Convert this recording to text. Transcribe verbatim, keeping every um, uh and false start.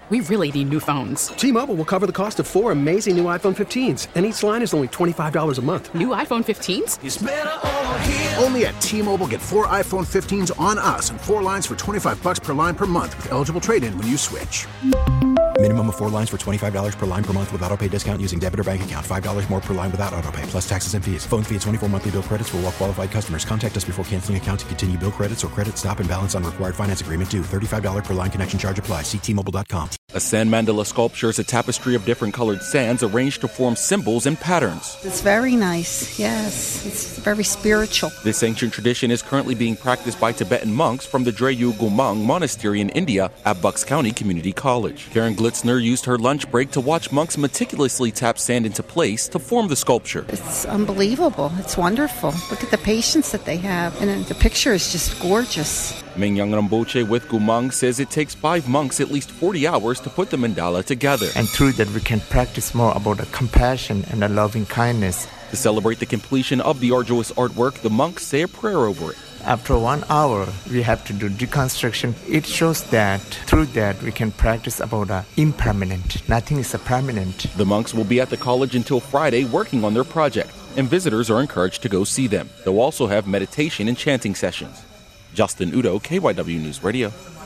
We really need new phones. T-Mobile will cover the cost of four amazing new iPhone fifteens, and each line is only twenty-five dollars a month. New iPhone fifteens? It's better over here. Only at T-Mobile, get four iPhone fifteens on us and four lines for twenty-five dollars per line per month with eligible trade-in when you switch. Minimum of four lines for twenty-five dollars per line per month with autopay discount using debit or bank account. five dollars more per line without autopay, plus taxes and fees. Phone fee at twenty-four monthly bill credits for well-qualified customers. Contact us before canceling account to continue bill credits or credit stop and balance on required finance agreement due. thirty-five dollars per line connection charge applies. See T Mobile dot com. A sand mandala sculpture is a tapestry of different colored sands arranged to form symbols and patterns. It's very nice, yes. It's very spiritual. This ancient tradition is currently being practiced by Tibetan monks from the Dreyu Gumang Monastery in India at Bucks County Community College. Karen Glitzner used her lunch break to watch monks meticulously tap sand into place to form the sculpture. It's unbelievable. It's wonderful. Look at the patience that they have. And the picture is just gorgeous. Mingyang Ramboche with Gumang says it takes five monks at least forty hours to put the mandala together. And through that we can practice more about the compassion and the loving kindness. To celebrate the completion of the arduous artwork, the monks say a prayer over it. After one hour, we have to do deconstruction. It shows that through that we can practice about uh, impermanent. Nothing is a permanent. The monks will be at the college until Friday working on their project, and visitors are encouraged to go see them. They'll also have meditation and chanting sessions. Justin Udo, K Y W News Radio.